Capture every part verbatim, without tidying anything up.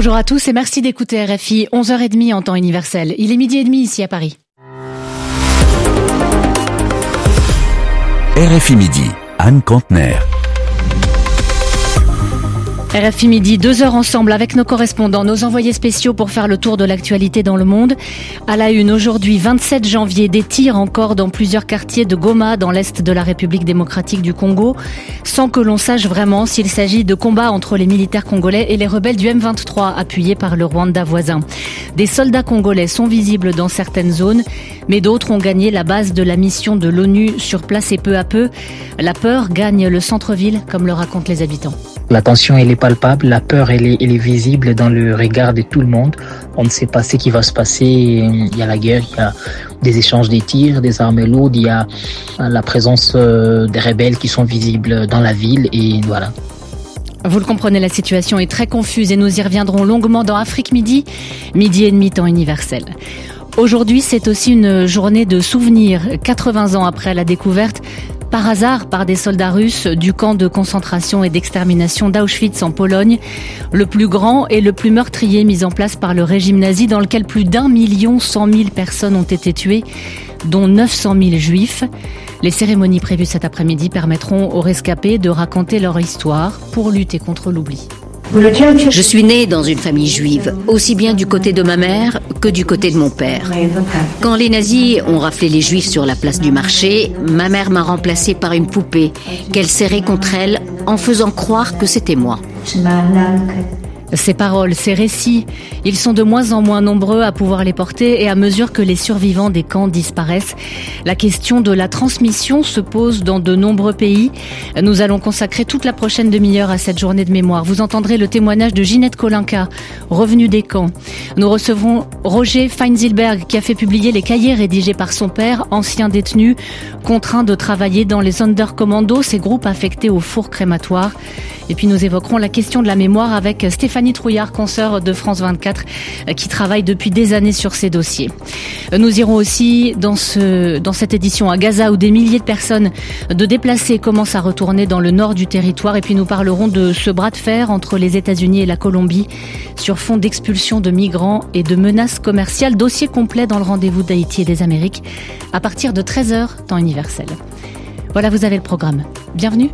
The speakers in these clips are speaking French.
Bonjour à tous et merci d'écouter R F I, onze heures trente en temps universel. Il est midi et demi ici à Paris. R F I Midi, Anne Contener. R F I Midi, deux heures ensemble avec nos correspondants, nos envoyés spéciaux pour faire le tour de l'actualité dans le monde. À la une, aujourd'hui, vingt-sept janvier, des tirs encore dans plusieurs quartiers de Goma, dans l'est de la République démocratique du Congo, sans que l'on sache vraiment s'il s'agit de combats entre les militaires congolais et les rebelles du M vingt-trois, appuyés par le Rwanda voisin. Des soldats congolais sont visibles dans certaines zones, mais d'autres ont gagné la base de la mission de l'ONU sur place et peu à peu, la peur gagne le centre-ville, comme le racontent les habitants. La tension, elle est palpable, la peur, elle est, elle est visible dans le regard de tout le monde. On ne sait pas ce qui va se passer. Il y a la guerre, il y a des échanges des tirs, des armes lourdes, il y a la présence des rebelles qui sont visibles dans la ville et voilà. Vous le comprenez, la situation est très confuse et nous y reviendrons longuement dans Afrique Midi, midi et demi temps universel. Aujourd'hui, c'est aussi une journée de souvenirs, quatre-vingts ans après la découverte par hasard par des soldats russes du camp de concentration et d'extermination d'Auschwitz en Pologne, le plus grand et le plus meurtrier mis en place par le régime nazi, dans lequel plus d'un million cent mille personnes ont été tuées, dont neuf cent mille juifs. Les cérémonies prévues cet après-midi permettront aux rescapés de raconter leur histoire pour lutter contre l'oubli. Je suis née dans une famille juive, aussi bien du côté de ma mère que du côté de mon père. Quand les nazis ont raflé les juifs sur la place du marché, ma mère m'a remplacée par une poupée qu'elle serrait contre elle en faisant croire que c'était moi. Ces paroles, ces récits, ils sont de moins en moins nombreux à pouvoir les porter et à mesure que les survivants des camps disparaissent, la question de la transmission se pose dans de nombreux pays. Nous allons consacrer toute la prochaine demi-heure à cette journée de mémoire. Vous entendrez le témoignage de Ginette Kolinka, revenue des camps. Nous recevrons Roger Feinzilberg qui a fait publier les cahiers rédigés par son père, ancien détenu, contraint de travailler dans les Sonderkommando, ces groupes affectés au four crématoire. Et puis nous évoquerons la question de la mémoire avec Stéphanie Trouillard, consoeur de France vingt-quatre, qui travaille depuis des années sur ces dossiers. Nous irons aussi dans, ce, dans cette édition à Gaza où des milliers de personnes de déplacés commencent à retourner dans le nord du territoire. Et puis nous parlerons de ce bras de fer entre les États-Unis et la Colombie sur fond d'expulsion de migrants et de menaces commerciales. Dossier complet dans le rendez-vous d'Haïti et des Amériques à partir de treize heures, temps universel. Voilà, vous avez le programme. Bienvenue.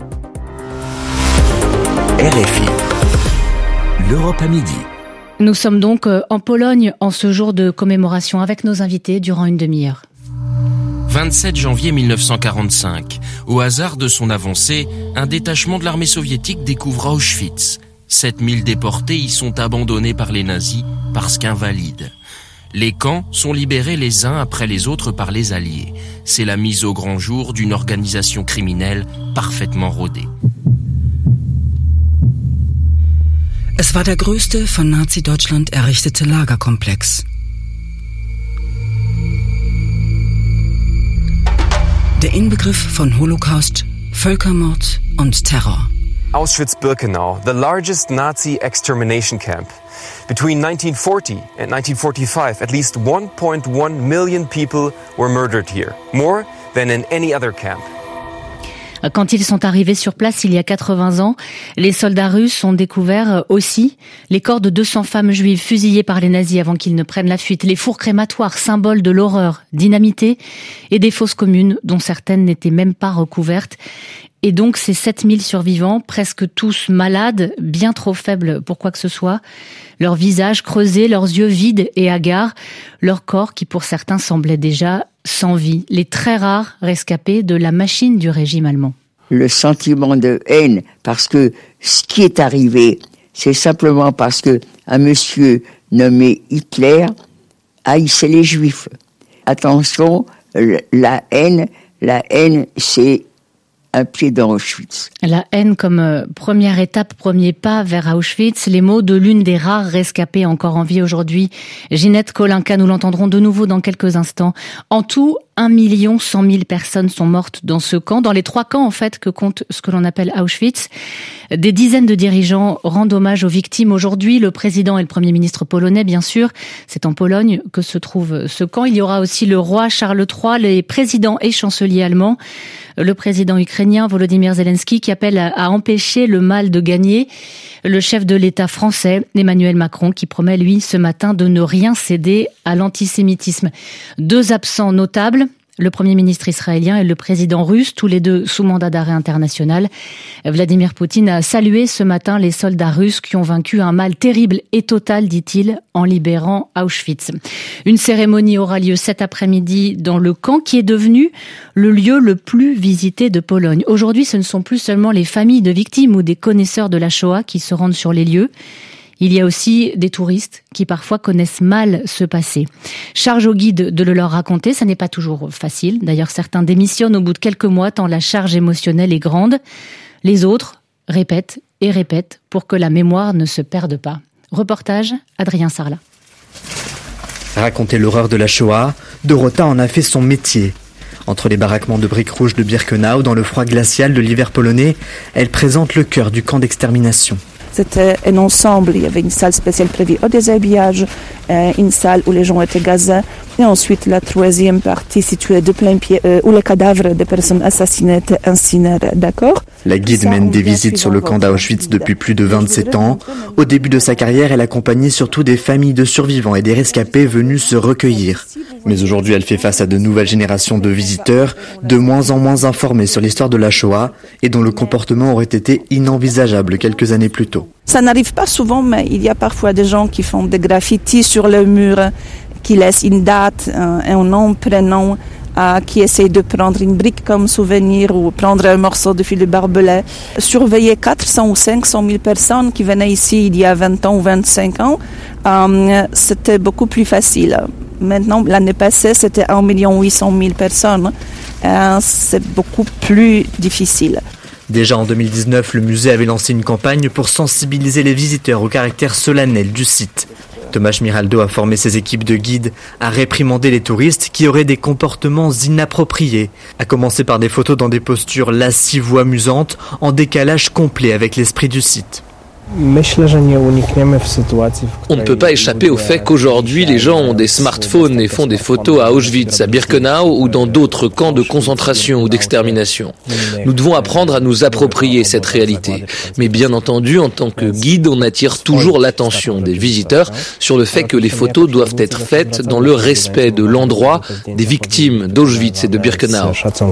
R F I, l'Europe à midi. Nous sommes donc en Pologne en ce jour de commémoration avec nos invités durant une demi-heure. vingt-sept janvier mille neuf cent quarante-cinq. Au hasard de son avancée, un détachement de l'armée soviétique découvre Auschwitz. sept mille déportés y sont abandonnés par les nazis parce qu'invalides. Les camps sont libérés les uns après les autres par les Alliés. C'est la mise au grand jour d'une organisation criminelle parfaitement rodée. Es war der größte von Nazi-Deutschland errichtete Lagerkomplex. Der Inbegriff von Holocaust, Völkermord und Terror. Auschwitz-Birkenau, the largest Nazi extermination camp. Between nineteen forty and nineteen forty-five, at least one point one million people were murdered here, more than in any other camp. Quand ils sont arrivés sur place il y a quatre-vingts ans, les soldats russes ont découvert aussi les corps de deux cents femmes juives fusillées par les nazis avant qu'ils ne prennent la fuite, les fours crématoires, symboles de l'horreur, dynamités, et des fosses communes dont certaines n'étaient même pas recouvertes. Et donc ces sept mille survivants, presque tous malades, bien trop faibles pour quoi que ce soit, leurs visages creusés, leurs yeux vides et hagards, leurs corps qui pour certains semblaient déjà sans vie, les très rares rescapés de la machine du régime allemand. Le sentiment de haine, parce que ce qui est arrivé, c'est simplement parce que un monsieur nommé Hitler haïssait les Juifs. Attention, la haine, la haine, c'est un pied dans Auschwitz. La haine comme euh, première étape, premier pas vers Auschwitz, les mots de l'une des rares rescapées encore en vie aujourd'hui, Ginette Kolinka, nous l'entendrons de nouveau dans quelques instants. En tout, un million cent mille personnes sont mortes dans ce camp, dans les trois camps en fait que compte ce que l'on appelle Auschwitz. Des dizaines de dirigeants rendent hommage aux victimes aujourd'hui, le président et le premier ministre polonais bien sûr. C'est en Pologne que se trouve ce camp. Il y aura aussi le roi Charles trois, les présidents et chanceliers allemands, le président ukrainien ukrainien Volodymyr Zelensky qui appelle à empêcher le mal de gagner. Le chef de l'État français, Emmanuel Macron, qui promet, lui, ce matin, de ne rien céder à l'antisémitisme. Deux absents notables, le Premier ministre israélien et le président russe, tous les deux sous mandat d'arrêt international. Vladimir Poutine a salué ce matin les soldats russes qui ont vaincu un mal terrible et total, dit-il, en libérant Auschwitz. Une cérémonie aura lieu cet après-midi dans le camp qui est devenu le lieu le plus visité de Pologne. Aujourd'hui, ce ne sont plus seulement les familles de victimes ou des connaisseurs de la Shoah qui se rendent sur les lieux. Il y a aussi des touristes qui parfois connaissent mal ce passé. Charge aux guides de le leur raconter, ça n'est pas toujours facile. D'ailleurs, certains démissionnent au bout de quelques mois tant la charge émotionnelle est grande. Les autres répètent et répètent pour que la mémoire ne se perde pas. Reportage, Adrien Sarlat. Raconter l'horreur de la Shoah, Dorota en a fait son métier. Entre les baraquements de briques rouges de Birkenau, dans le froid glacial de l'hiver polonais, elle présente le cœur du camp d'extermination. C'était un ensemble, il y avait une salle spéciale prévue au déshabillage, une salle où les gens étaient gazés, et ensuite la troisième partie située de plein pied, euh, où les cadavres des personnes assassinées étaient incinérés, d'accord ? La guide mène des visites sur le camp d'Auschwitz depuis plus de vingt-sept ans. Au début de sa carrière, elle accompagnait surtout des familles de survivants et des rescapés venus se recueillir. Mais aujourd'hui, elle fait face à de nouvelles générations de visiteurs, de moins en moins informés sur l'histoire de la Shoah et dont le comportement aurait été inenvisageable quelques années plus tôt. Ça n'arrive pas souvent, mais il y a parfois des gens qui font des graffitis sur le mur, qui laissent une date, un, un nom, prénom, euh, qui essayent de prendre une brique comme souvenir ou prendre un morceau de fil de barbelé. Surveiller quatre cents ou cinq cent mille personnes qui venaient ici il y a vingt ans ou vingt-cinq ans, euh, c'était beaucoup plus facile. Maintenant, l'année passée, c'était un million huit cent mille personnes. Euh, c'est beaucoup plus difficile. Déjà en deux mille dix-neuf, le musée avait lancé une campagne pour sensibiliser les visiteurs au caractère solennel du site. Thomas Schmiraldo a formé ses équipes de guides à réprimander les touristes qui auraient des comportements inappropriés, à commencer par des photos dans des postures lascives ou amusantes, en décalage complet avec l'esprit du site. On ne peut pas échapper au fait qu'aujourd'hui les gens ont des smartphones et font des photos à Auschwitz, à Birkenau ou dans d'autres camps de concentration ou d'extermination. Nous devons apprendre à nous approprier cette réalité. Mais bien entendu, en tant que guide, on attire toujours l'attention des visiteurs sur le fait que les photos doivent être faites dans le respect de l'endroit des victimes d'Auschwitz et de Birkenau.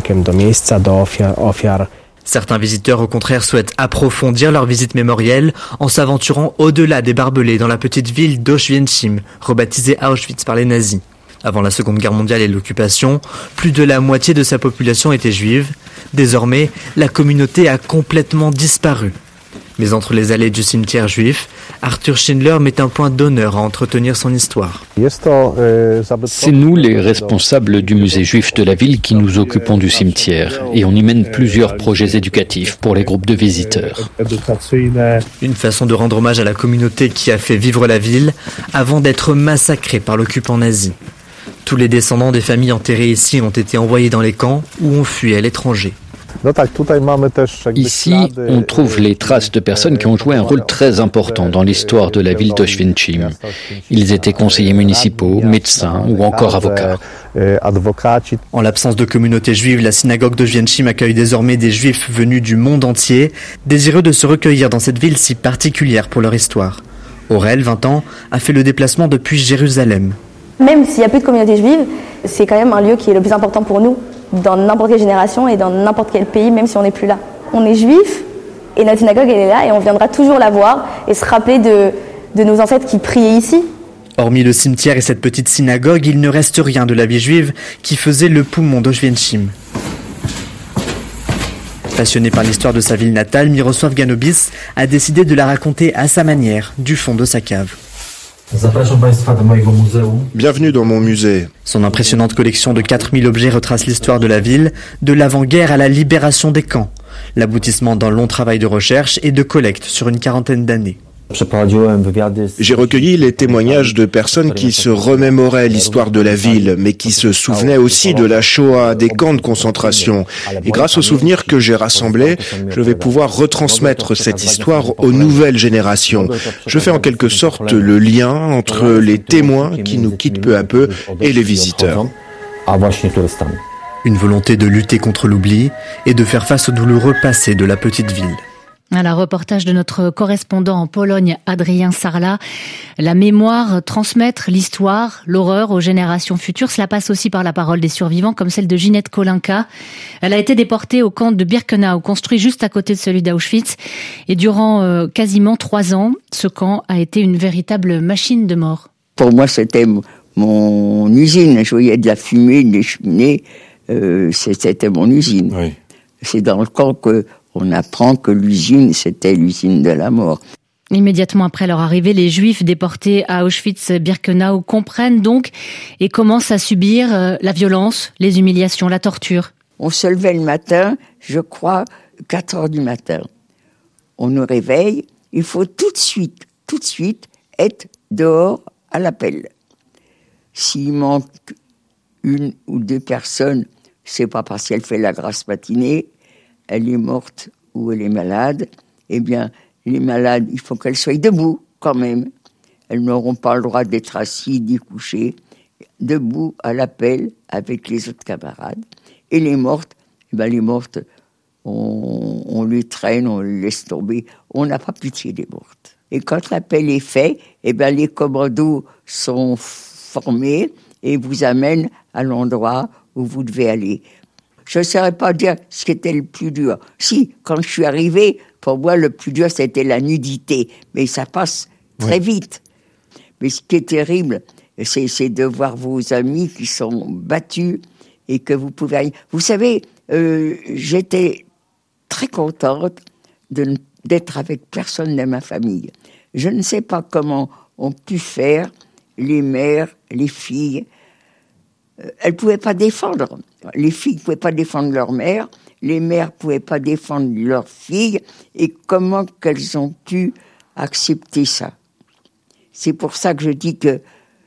Certains visiteurs, au contraire, souhaitent approfondir leur visite mémorielle en s'aventurant au-delà des barbelés dans la petite ville d'Auschwitz, rebaptisée Auschwitz par les nazis. Avant la Seconde Guerre mondiale et l'occupation, plus de la moitié de sa population était juive. Désormais, la communauté a complètement disparu. Mais entre les allées du cimetière juif, Arthur Schindler met un point d'honneur à entretenir son histoire. C'est nous, les responsables du musée juif de la ville, qui nous occupons du cimetière. Et on y mène plusieurs projets éducatifs pour les groupes de visiteurs. Une façon de rendre hommage à la communauté qui a fait vivre la ville avant d'être massacrée par l'occupant nazi. Tous les descendants des familles enterrées ici ont été envoyés dans les camps ou ont fui à l'étranger. Ici, on trouve les traces de personnes qui ont joué un rôle très important dans l'histoire de la ville d'Auschwitz. Ils étaient conseillers municipaux, médecins ou encore avocats. En l'absence de communauté juive, la synagogue d'Auschwitz accueille désormais des juifs venus du monde entier, désireux de se recueillir dans cette ville si particulière pour leur histoire. Aurel, vingt ans, a fait le déplacement depuis Jérusalem. Même s'il n'y a plus de communauté juive, c'est quand même un lieu qui est le plus important pour nous, dans n'importe quelle génération et dans n'importe quel pays, même si on n'est plus là. On est juif et notre synagogue elle est là et on viendra toujours la voir et se rappeler de, de nos ancêtres qui priaient ici. Hormis le cimetière et cette petite synagogue, il ne reste rien de la vie juive qui faisait le poumon d'Auschwitz. Passionné par l'histoire de sa ville natale, Mirosław Ganobis a décidé de la raconter à sa manière, du fond de sa cave. Bienvenue dans mon musée. Son impressionnante collection de quatre mille objets retrace l'histoire de la ville, de l'avant-guerre à la libération des camps, l'aboutissement d'un long travail de recherche et de collecte sur une quarantaine d'années. J'ai recueilli les témoignages de personnes qui se remémoraient l'histoire de la ville, mais qui se souvenaient aussi de la Shoah, des camps de concentration. Et grâce aux souvenirs que j'ai rassemblés, je vais pouvoir retransmettre cette histoire aux nouvelles générations. Je fais en quelque sorte le lien entre les témoins qui nous quittent peu à peu et les visiteurs. Une volonté de lutter contre l'oubli et de faire face au douloureux passé de la petite ville. À la reportage de notre correspondant en Pologne, Adrien Sarla. La mémoire, transmettre l'histoire, l'horreur aux générations futures, cela passe aussi par la parole des survivants, comme celle de Ginette Kolinka. Elle a été déportée au camp de Birkenau, construit juste à côté de celui d'Auschwitz. Et durant euh, quasiment trois ans, ce camp a été une véritable machine de mort. Pour moi, c'était mon usine. Je voyais de la fumée, des cheminées. Euh, c'était mon usine. Oui. C'est dans le camp que on apprend que l'usine, c'était l'usine de la mort. Immédiatement après leur arrivée, les Juifs déportés à Auschwitz-Birkenau comprennent donc et commencent à subir la violence, les humiliations, la torture. On se levait le matin, je crois, quatre heures du matin. On nous réveille, il faut tout de suite, tout de suite, être dehors à l'appel. S'il manque une ou deux personnes, c'est pas parce qu'elle fait la grasse matinée, elle est morte ou elle est malade, eh bien, les malades, il faut qu'elles soient debout, quand même. Elles n'auront pas le droit d'être assises, d'y coucher, debout à l'appel avec les autres camarades. Et les mortes, eh bien, les mortes, on, on les traîne, on les laisse tomber. On n'a pas pitié des mortes. Et quand l'appel est fait, eh bien, les commandos sont formés et vous amènent à l'endroit où vous devez aller. Je ne saurais pas dire ce qui était le plus dur. Si, quand je suis arrivé, pour moi, le plus dur, c'était la nudité. Mais ça passe très oui. vite. Mais ce qui est terrible, c'est, c'est de voir vos amis qui sont battus et que vous pouvez... Vous savez, euh, j'étais très contente de, d'être avec personne de ma famille. Je ne sais pas comment ont pu faire les mères, les filles. Elles ne pouvaient pas défendre. Les filles ne pouvaient pas défendre leur mère, les mères ne pouvaient pas défendre leurs filles, et comment qu'elles ont pu accepter ça. C'est pour ça que je dis que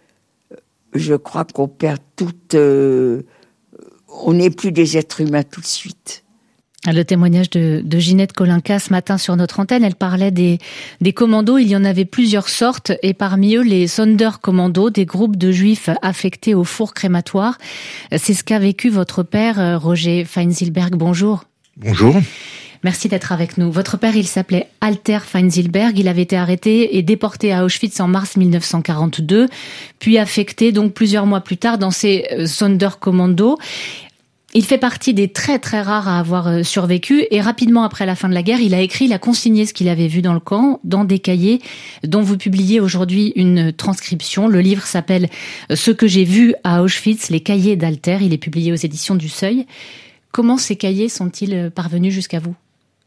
je crois qu'on perd toute... Euh, on n'est plus des êtres humains tout de suite. Le témoignage de, de Ginette Kolinka ce matin sur notre antenne, elle parlait des, des commandos. Il y en avait plusieurs sortes et parmi eux les Sonderkommandos, des groupes de juifs affectés au four crématoire. C'est ce qu'a vécu votre père, Roger Feinzilberg. Bonjour. Bonjour. Merci d'être avec nous. Votre père, il s'appelait Alter Feinzilberg. Il avait été arrêté et déporté à Auschwitz en mars dix-neuf cent quarante-deux, puis affecté donc plusieurs mois plus tard dans ces Sonderkommandos. Il fait partie des très très rares à avoir survécu et rapidement après la fin de la guerre, il a écrit, il a consigné ce qu'il avait vu dans le camp, dans des cahiers dont vous publiez aujourd'hui une transcription. Le livre s'appelle « Ce que j'ai vu à Auschwitz, les cahiers d'Alter ». Il est publié aux éditions du Seuil. Comment ces cahiers sont-ils parvenus jusqu'à vous ?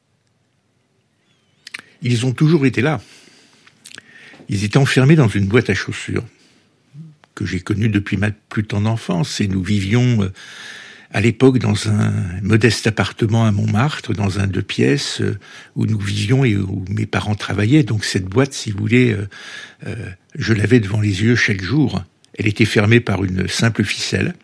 Ils ont toujours été là. Ils étaient enfermés dans une boîte à chaussures que j'ai connue depuis ma plus tendre enfance et nous vivions... à l'époque, dans un modeste appartement à Montmartre, dans un deux pièces, euh, où nous vivions et où mes parents travaillaient. Donc cette boîte, si vous voulez, euh, euh, je l'avais devant les yeux chaque jour. Elle était fermée par une simple ficelle.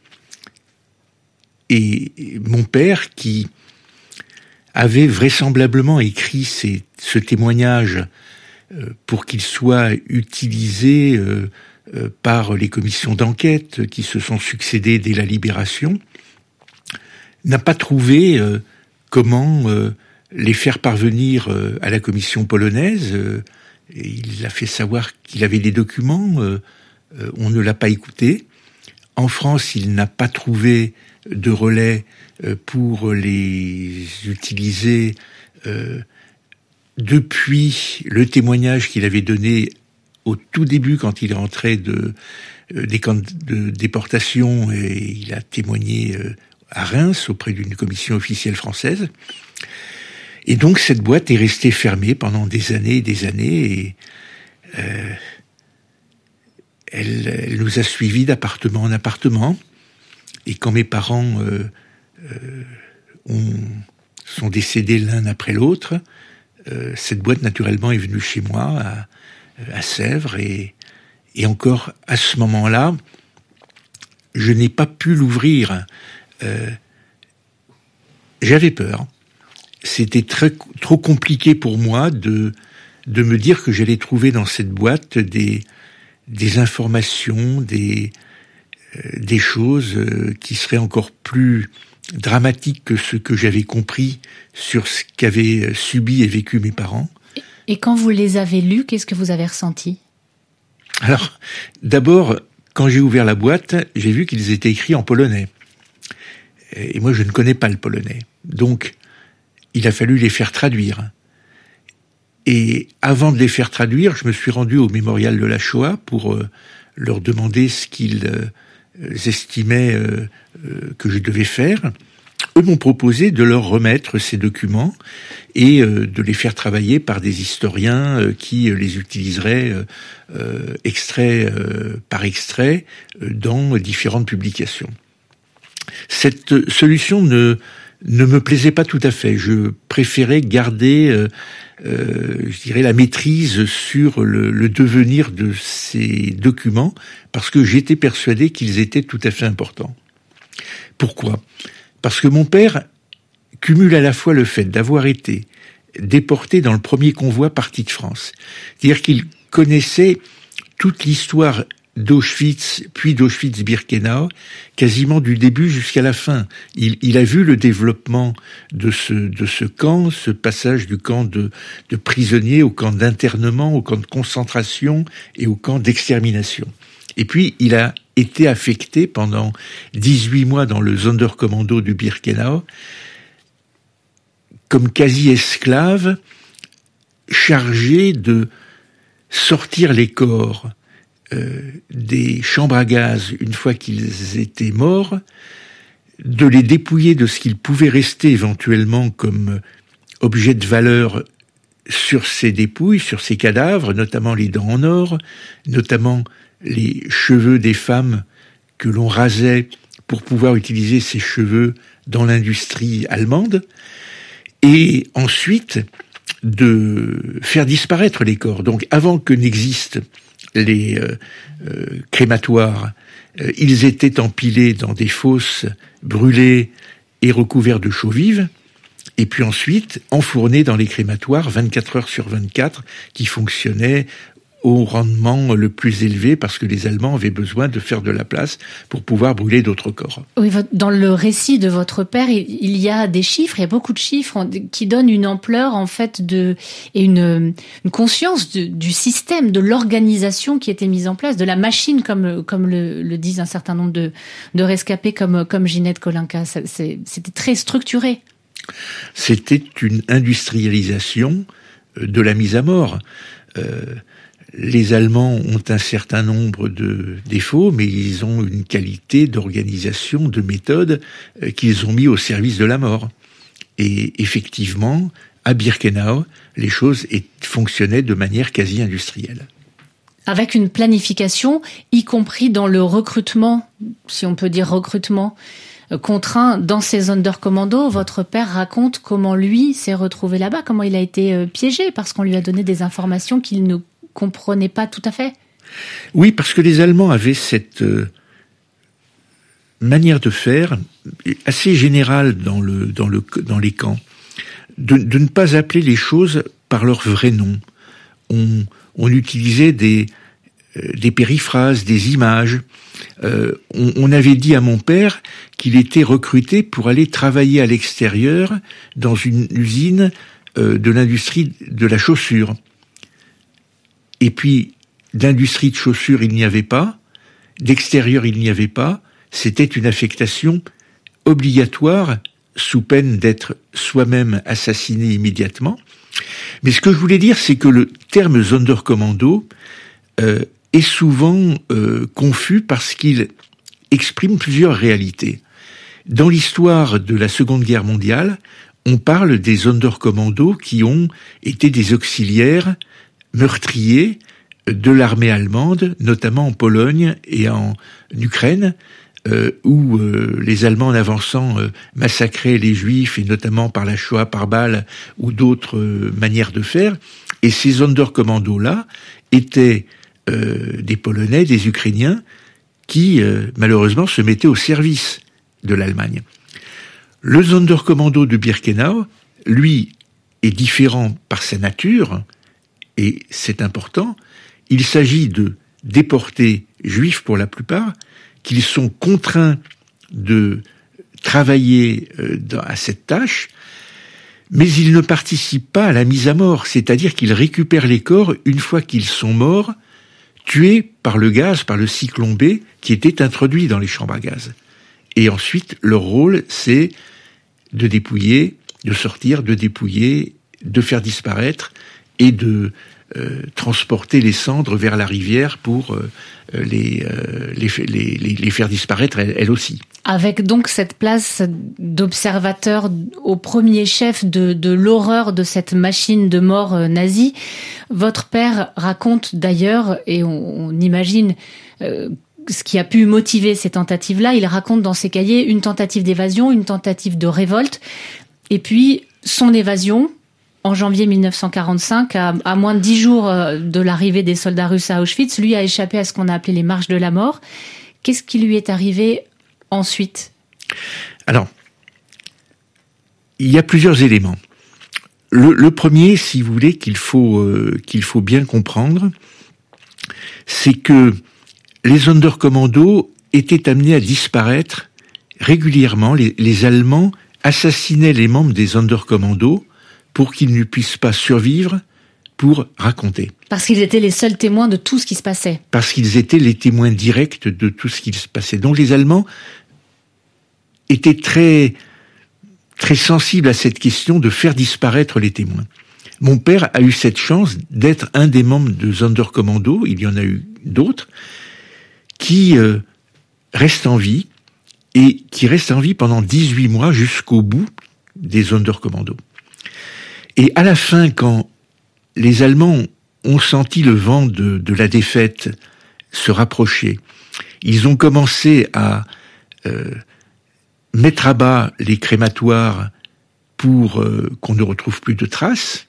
Et, et mon père, qui avait vraisemblablement écrit ces, ce témoignage euh, pour qu'il soit utilisé euh, euh, par les commissions d'enquête qui se sont succédées dès la Libération, n'a pas trouvé euh, comment euh, les faire parvenir euh, à la commission polonaise. Euh, et il a fait savoir qu'il avait des documents, euh, euh, on ne l'a pas écouté. En France, il n'a pas trouvé de relais euh, pour les utiliser euh, depuis le témoignage qu'il avait donné au tout début quand il est rentré de, euh, des camps de déportation et il a témoigné euh, à Reims auprès d'une commission officielle française. Et donc cette boîte est restée fermée pendant des années et des années et euh, elle, elle nous a suivis d'appartement en appartement. Et quand mes parents euh, euh, ont, sont décédés l'un après l'autre, euh, cette boîte naturellement est venue chez moi à, à Sèvres et, et encore à ce moment-là, je n'ai pas pu l'ouvrir. Euh, j'avais peur. C'était très, trop compliqué pour moi de, de me dire que j'allais trouver dans cette boîte des, des informations, des, des choses qui seraient encore plus dramatiques que ce que j'avais compris sur ce qu'avaient subi et vécu mes parents. Et quand vous les avez lus, qu'est-ce que vous avez ressenti ? Alors, d'abord, quand j'ai ouvert la boîte, j'ai vu qu'ils étaient écrits en polonais. Et moi, je ne connais pas le polonais. Donc, il a fallu les faire traduire. Et avant de les faire traduire, je me suis rendu au mémorial de la Shoah pour euh, leur demander ce qu'ils euh, estimaient euh, euh, que je devais faire. Eux m'ont proposé de leur remettre ces documents et euh, de les faire travailler par des historiens euh, qui euh, les utiliseraient euh, euh, extrait euh, par extrait euh, dans différentes publications. Cette solution ne ne me plaisait pas tout à fait. Je préférais garder, euh, euh, je dirais, la maîtrise sur le, le devenir de ces documents parce que j'étais persuadé qu'ils étaient tout à fait importants. Pourquoi ? Parce que mon père cumule à la fois le fait d'avoir été déporté dans le premier convoi parti de France, c'est-à-dire qu'il connaissait toute l'histoire d'Auschwitz, puis d'Auschwitz-Birkenau, quasiment du début jusqu'à la fin. Il, il a vu le développement de ce, de ce camp, ce passage du camp de, de prisonniers au camp d'internement, au camp de concentration et au camp d'extermination. Et puis, il a été affecté pendant dix-huit mois dans le Sonderkommando du Birkenau, comme quasi-esclave, chargé de sortir les corps Euh, des chambres à gaz une fois qu'ils étaient morts, de les dépouiller de ce qu'il pouvait rester éventuellement comme objet de valeur sur ces dépouilles, sur ces cadavres, notamment les dents en or, notamment les cheveux des femmes que l'on rasait pour pouvoir utiliser ces cheveux dans l'industrie allemande, et ensuite de faire disparaître les corps. Donc avant que n'existent les euh, euh, crématoires, euh, ils étaient empilés dans des fosses brûlées et recouverts de chaux vive, et puis ensuite enfournés dans les crématoires vingt-quatre heures sur vingt-quatre, qui fonctionnaient au rendement le plus élevé parce que les Allemands avaient besoin de faire de la place pour pouvoir brûler d'autres corps. Oui, dans le récit de votre père, il y a des chiffres, il y a beaucoup de chiffres qui donnent une ampleur en fait de et une, une conscience de, du système, de l'organisation qui était mise en place, de la machine comme comme le, le disent un certain nombre de de rescapés comme comme Ginette Kolinka. C'est, c'était très structuré. C'était une industrialisation de la mise à mort. Euh, Les Allemands ont un certain nombre de défauts, mais ils ont une qualité d'organisation, de méthode euh, qu'ils ont mis au service de la mort. Et effectivement, à Birkenau, les choses fonctionnaient de manière quasi industrielle. Avec une planification, y compris dans le recrutement, si on peut dire recrutement, euh, contraint dans ces Sonderkommando. Votre père raconte comment lui s'est retrouvé là-bas, comment il a été euh, piégé parce qu'on lui a donné des informations qu'il ne comprenait pas tout à fait. Oui, parce que les Allemands avaient cette euh, manière de faire assez générale dans le dans le dans les camps, de, de ne pas appeler les choses par leur vrai nom. On on utilisait des euh, des périphrases, des images. Euh, on, on avait dit à mon père qu'il était recruté pour aller travailler à l'extérieur dans une usine euh, de l'industrie de la chaussure. Et puis, d'industrie de chaussures, il n'y avait pas, d'extérieur, il n'y avait pas, c'était une affectation obligatoire, sous peine d'être soi-même assassiné immédiatement. Mais ce que je voulais dire, c'est que le terme Sonderkommando euh, est souvent euh, confus parce qu'il exprime plusieurs réalités. Dans l'histoire de la Seconde Guerre mondiale, on parle des Sonderkommando qui ont été des auxiliaires meurtriers de l'armée allemande, notamment en Pologne et en Ukraine, euh, où euh, les Allemands en avançant euh, massacraient les Juifs, et notamment par la Shoah par balle ou d'autres euh, manières de faire. Et ces Sonderkommandos-là étaient euh, des Polonais, des Ukrainiens, qui euh, malheureusement se mettaient au service de l'Allemagne. Le Sonderkommando de Birkenau, lui, est différent par sa nature. Et c'est important, il s'agit de déportés juifs pour la plupart, qu'ils sont contraints de travailler euh, dans, à cette tâche, mais ils ne participent pas à la mise à mort, c'est-à-dire qu'ils récupèrent les corps une fois qu'ils sont morts, tués par le gaz, par le cyclone B, qui était introduit dans les chambres à gaz. Et ensuite, leur rôle, c'est de dépouiller, de sortir, de dépouiller, de faire disparaître et de euh, transporter les cendres vers la rivière pour euh, les, euh, les, les, les, les faire disparaître elles, elles aussi. Avec donc cette place d'observateur au premier chef de, de l'horreur de cette machine de mort euh, nazie, votre père raconte d'ailleurs, et on, on imagine euh, ce qui a pu motiver ces tentatives-là, il raconte dans ses cahiers une tentative d'évasion, une tentative de révolte, et puis son évasion en janvier mille neuf cent quarante-cinq, à, à moins de dix jours de l'arrivée des soldats russes à Auschwitz. Lui a échappé à ce qu'on a appelé les marches de la mort. Qu'est-ce qui lui est arrivé ensuite? Alors, il y a plusieurs éléments. Le, le premier, si vous voulez, qu'il faut, euh, qu'il faut bien comprendre, c'est que les Sonderkommando étaient amenés à disparaître régulièrement. Les, les Allemands assassinaient les membres des Sonderkommando pour qu'ils ne puissent pas survivre pour raconter. Parce qu'ils étaient les seuls témoins de tout ce qui se passait. Parce qu'ils étaient les témoins directs de tout ce qui se passait. Donc les Allemands étaient très, très sensibles à cette question de faire disparaître les témoins. Mon père a eu cette chance d'être un des membres de Sonderkommando, il y en a eu d'autres, qui euh, restent en vie, et qui restent en vie pendant dix-huit mois jusqu'au bout des Sonderkommando. Et à la fin, quand les Allemands ont senti le vent de, de la défaite se rapprocher, ils ont commencé à euh, mettre à bas les crématoires pour euh, qu'on ne retrouve plus de traces,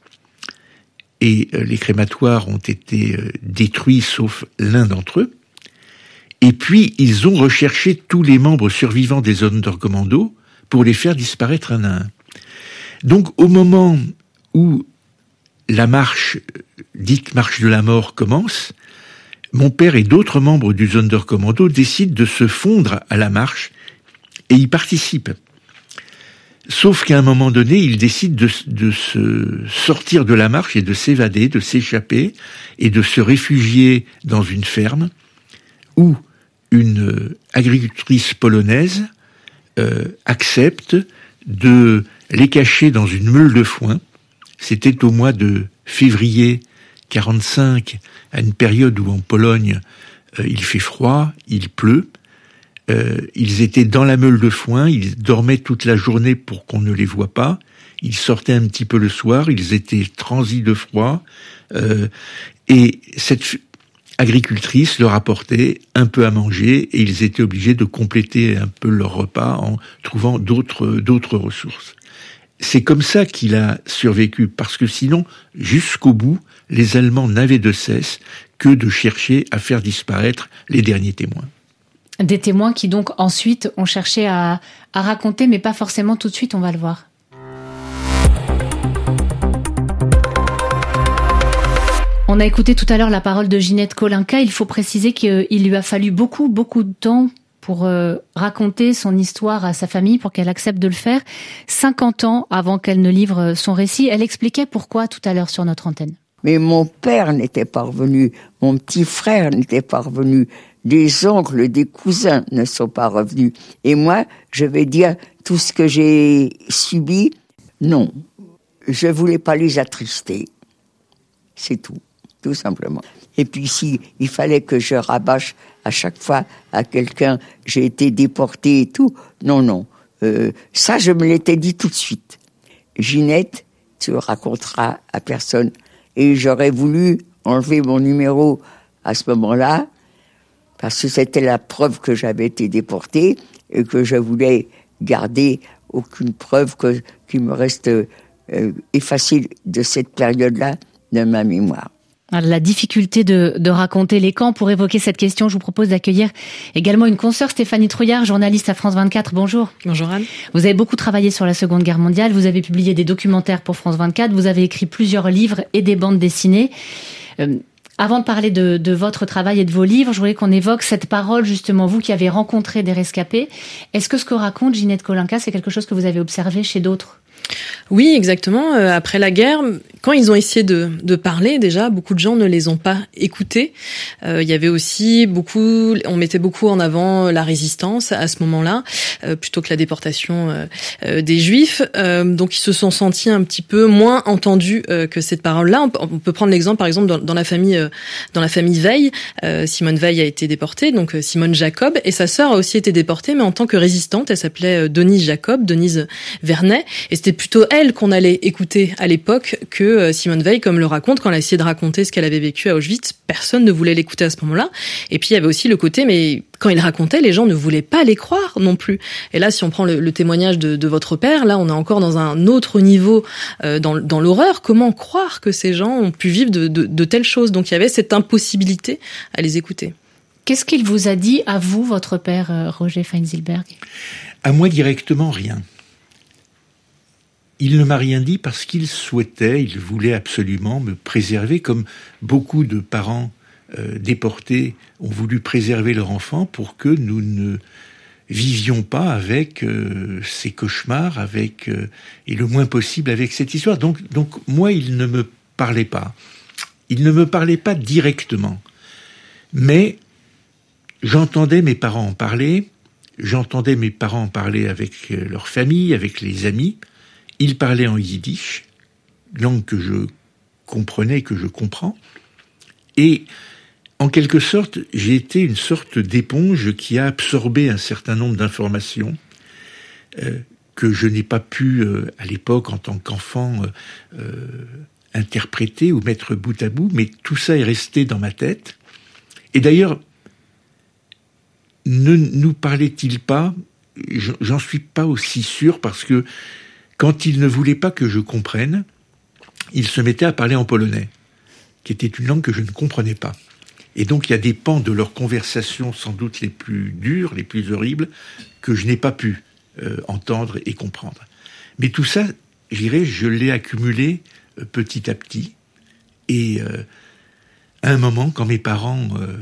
et euh, les crématoires ont été euh, détruits sauf l'un d'entre eux. Et puis, ils ont recherché tous les membres survivants des Sonderkommando pour les faire disparaître un à un. Donc, au moment où la marche, dite marche de la mort, commence, mon père et d'autres membres du Sonderkommando décident de se fondre à la marche et y participent. Sauf qu'à un moment donné, ils décident de, de se sortir de la marche et de s'évader, de s'échapper et de se réfugier dans une ferme où une agricultrice polonaise euh, accepte de les cacher dans une meule de foin. C'était au mois de février quarante-cinq, à une période où en Pologne euh, il fait froid, il pleut. Euh, ils étaient dans la meule de foin, ils dormaient toute la journée pour qu'on ne les voie pas. Ils sortaient un petit peu le soir, ils étaient transis de froid. Euh, et cette agricultrice leur apportait un peu à manger et ils étaient obligés de compléter un peu leur repas en trouvant d'autres, d'autres ressources. C'est comme ça qu'il a survécu, parce que sinon, jusqu'au bout, les Allemands n'avaient de cesse que de chercher à faire disparaître les derniers témoins. Des témoins qui donc ensuite ont cherché à, à raconter, mais pas forcément tout de suite, on va le voir. On a écouté tout à l'heure la parole de Ginette Kolinka. Il faut préciser qu'il lui a fallu beaucoup, beaucoup de temps pour euh, raconter son histoire à sa famille, pour qu'elle accepte de le faire. cinquante ans avant qu'elle ne livre son récit. Elle expliquait pourquoi tout à l'heure sur notre antenne. Mais mon père n'était pas revenu, mon petit frère n'était pas revenu, des oncles, des cousins ne sont pas revenus. Et moi, je vais dire, tout ce que j'ai subi, non. Je voulais pas les attrister. C'est tout, tout simplement. Et puis si il fallait que je rabâche à chaque fois à quelqu'un, j'ai été déporté et tout, non, non. Euh, ça, je me l'étais dit tout de suite. Ginette, tu le raconteras à personne. Et j'aurais voulu enlever mon numéro à ce moment-là, parce que c'était la preuve que j'avais été déporté et que je voulais garder aucune preuve que, qui me reste euh, effacée de cette période-là de ma mémoire. La difficulté de, de raconter les camps. Pour évoquer cette question, je vous propose d'accueillir également une consoeur, Stéphanie Trouillard, journaliste à France vingt-quatre. Bonjour. Bonjour Anne. Vous avez beaucoup travaillé sur la Seconde Guerre mondiale, vous avez publié des documentaires pour France vingt-quatre, vous avez écrit plusieurs livres et des bandes dessinées. Euh, Avant de parler de, de votre travail et de vos livres, je voulais qu'on évoque cette parole, justement, vous qui avez rencontré des rescapés. Est-ce que ce que raconte Ginette Kolinka, c'est quelque chose que vous avez observé chez d'autres ? Oui, exactement. Euh, après la guerre, quand ils ont essayé de, de parler, déjà, beaucoup de gens ne les ont pas écoutés. Euh, il y avait aussi beaucoup, on mettait beaucoup en avant la résistance à ce moment-là, euh, plutôt que la déportation euh, euh, des Juifs. Euh, donc, ils se sont sentis un petit peu moins entendus euh, que cette parole-là. On, on peut prendre l'exemple, par exemple, dans, dans la famille, euh, dans la famille Veil. Euh, Simone Veil a été déportée, donc euh, Simone Jacob, et sa sœur a aussi été déportée, mais en tant que résistante. Elle s'appelait euh, Denise Jacob, Denise Vernet, et c'était plutôt elle qu'on allait écouter à l'époque que Simone Veil, comme le raconte, quand elle a essayé de raconter ce qu'elle avait vécu à Auschwitz, personne ne voulait l'écouter à ce moment-là. Et puis il y avait aussi le côté, mais quand il racontait, les gens ne voulaient pas les croire non plus. Et là, si on prend le, le témoignage de, de votre père, là, on est encore dans un autre niveau euh, dans, dans l'horreur. Comment croire que ces gens ont pu vivre de, de, de telles choses ? Donc il y avait cette impossibilité à les écouter. Qu'est-ce qu'il vous a dit, à vous, votre père, euh, Roger Feinzilberg ? À moi directement, rien. Il ne m'a rien dit parce qu'il souhaitait, il voulait absolument me préserver, comme beaucoup de parents euh, déportés ont voulu préserver leur enfant pour que nous ne vivions pas avec euh, ces cauchemars, avec euh, et le moins possible avec cette histoire. Donc, donc moi, il ne me parlait pas. Il ne me parlait pas directement. Mais j'entendais mes parents en parler, j'entendais mes parents en parler avec leur famille, avec les amis. Il parlait en yiddish, langue que je comprenais, que je comprends. Et en quelque sorte, j'ai été une sorte d'éponge qui a absorbé un certain nombre d'informations euh, que je n'ai pas pu, euh, à l'époque, en tant qu'enfant, euh, euh, interpréter ou mettre bout à bout, mais tout ça est resté dans ma tête. Et d'ailleurs, ne nous parlait-il pas ? J'en suis pas aussi sûr, parce que quand il ne voulait pas que je comprenne, il se mettait à parler en polonais, qui était une langue que je ne comprenais pas. Et donc il y a des pans de leur conversation sans doute les plus durs, les plus horribles, que je n'ai pas pu euh, entendre et comprendre. Mais tout ça, je dirais, je l'ai accumulé euh, petit à petit. Et euh, à un moment, quand mes parents euh,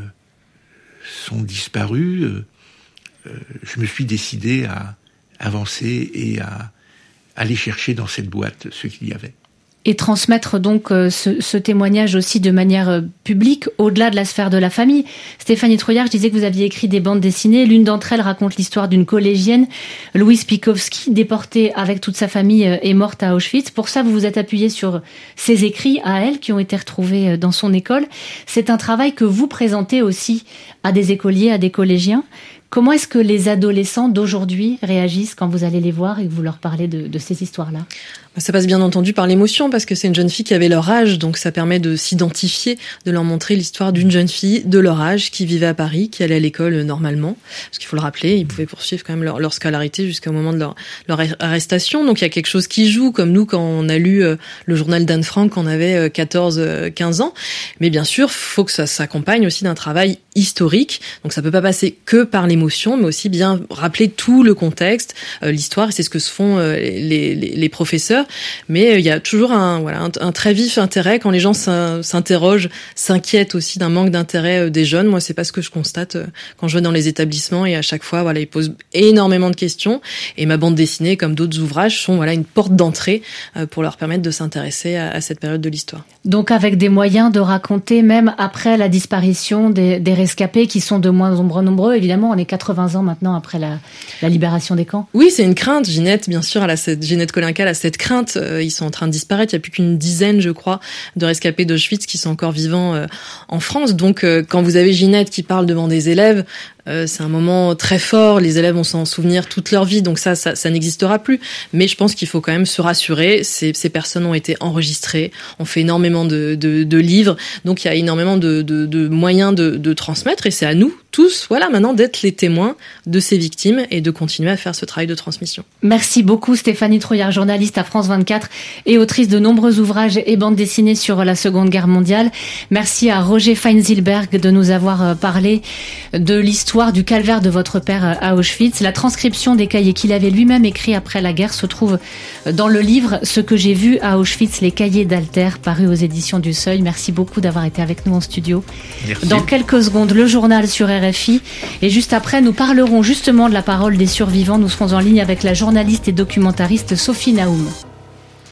sont disparus, euh, euh, je me suis décidé à avancer et à aller chercher dans cette boîte ce qu'il y avait. Et transmettre donc euh, ce, ce témoignage aussi de manière euh, publique, au-delà de la sphère de la famille. Stéphanie Trouillard, je disais que vous aviez écrit des bandes dessinées. L'une d'entre elles raconte l'histoire d'une collégienne, Louise Pikowski, déportée avec toute sa famille euh, et morte à Auschwitz. Pour ça, vous vous êtes appuyé sur ses écrits à elle, qui ont été retrouvés euh, dans son école. C'est un travail que vous présentez aussi à des écoliers, à des collégiens. Comment est-ce que les adolescents d'aujourd'hui réagissent quand vous allez les voir et que vous leur parlez de, de ces histoires-là ? Ça passe bien entendu par l'émotion, parce que c'est une jeune fille qui avait leur âge, donc ça permet de s'identifier, de leur montrer l'histoire d'une jeune fille de leur âge qui vivait à Paris, qui allait à l'école normalement. Parce qu'il faut le rappeler, ils pouvaient poursuivre quand même leur, leur scolarité jusqu'au moment de leur, leur arrestation. Donc il y a quelque chose qui joue, comme nous quand on a lu euh, le journal d'Anne Frank quand on avait quatorze quinze ans. Mais bien sûr, faut que ça s'accompagne aussi d'un travail historique. Donc ça peut pas passer que par l'émotion, mais aussi bien rappeler tout le contexte, euh, l'histoire, et c'est ce que se font euh, les, les, les professeurs. Mais il y a toujours un, voilà, un, un très vif intérêt quand les gens s'interrogent, s'inquiètent aussi d'un manque d'intérêt des jeunes. Moi, c'est pas ce que je constate quand je vais dans les établissements, et à chaque fois, voilà, ils posent énormément de questions. Et ma bande dessinée, comme d'autres ouvrages, sont voilà une porte d'entrée pour leur permettre de s'intéresser à, à cette période de l'histoire. Donc, avec des moyens de raconter, même après la disparition des, des rescapés, qui sont de moins nombreux, nombreux. Évidemment, on est quatre-vingts ans maintenant après la, la libération des camps. Oui, c'est une crainte. Ginette, bien sûr, elle a cette, Ginette Kolinka, elle a cette crainte. Ils sont en train de disparaître. Il n'y a plus qu'une dizaine, je crois, de rescapés d'Auschwitz qui sont encore vivants euh, en France. Donc, euh, quand vous avez Ginette qui parle devant des élèves, euh, c'est un moment très fort. Les élèves vont s'en souvenir toute leur vie. Donc ça, ça, ça n'existera plus. Mais je pense qu'il faut quand même se rassurer. Ces, ces personnes ont été enregistrées. On fait énormément de, de, de livres. Donc, il y a énormément de, de, de moyens de, de transmettre. Et c'est à nous, tous, voilà, maintenant, d'être les témoins de ces victimes et de continuer à faire ce travail de transmission. Merci beaucoup, Stéphanie Trouillard, journaliste à France vingt-quatre et autrice de nombreux ouvrages et bandes dessinées sur la Seconde Guerre mondiale. Merci à Roger Feinzilberg de nous avoir parlé de l'histoire soir du calvaire de votre père à Auschwitz. La transcription des cahiers qu'il avait lui-même écrits après la guerre se trouve dans le livre « Ce que j'ai vu à Auschwitz, les cahiers d'Alter », paru aux éditions du Seuil. Merci beaucoup d'avoir été avec nous en studio. Merci. Dans quelques secondes, le journal sur R F I. Et juste après, nous parlerons justement de la parole des survivants. Nous serons en ligne avec la journaliste et documentariste Sophie Naoum.